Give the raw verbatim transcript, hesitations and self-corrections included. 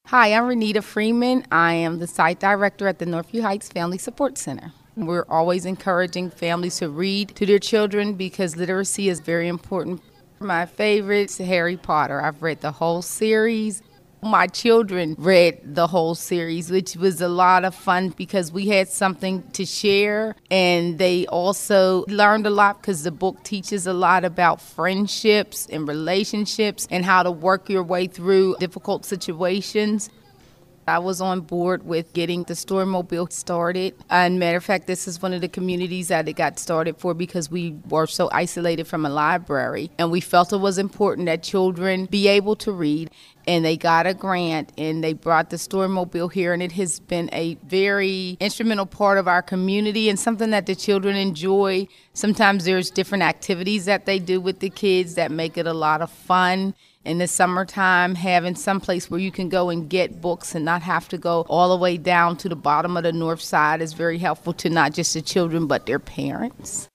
Hi, I'm Renita Freeman. I am the site director at the Northview Heights Family Support Center. We're always encouraging families to read to their children because literacy is very important. My favorite is Harry Potter. I've read the whole series. My children read the whole series, which was a lot of fun because we had something to share, and they also learned a lot because the book teaches a lot about friendships and relationships and how to work your way through difficult situations. I was on board with getting the Storymobile started. And matter of fact, this is one of the communities that it got started for because we were so isolated from a library. And we felt it was important that children be able to read. And they got a grant and they brought the Storymobile here. And it has been a very instrumental part of our community and something that the children enjoy. Sometimes there's different activities that they do with the kids that make it a lot of fun. In the summertime, having some place where you can go and get books and not have to go all the way down to the bottom of the north side is very helpful to not just the children but their parents.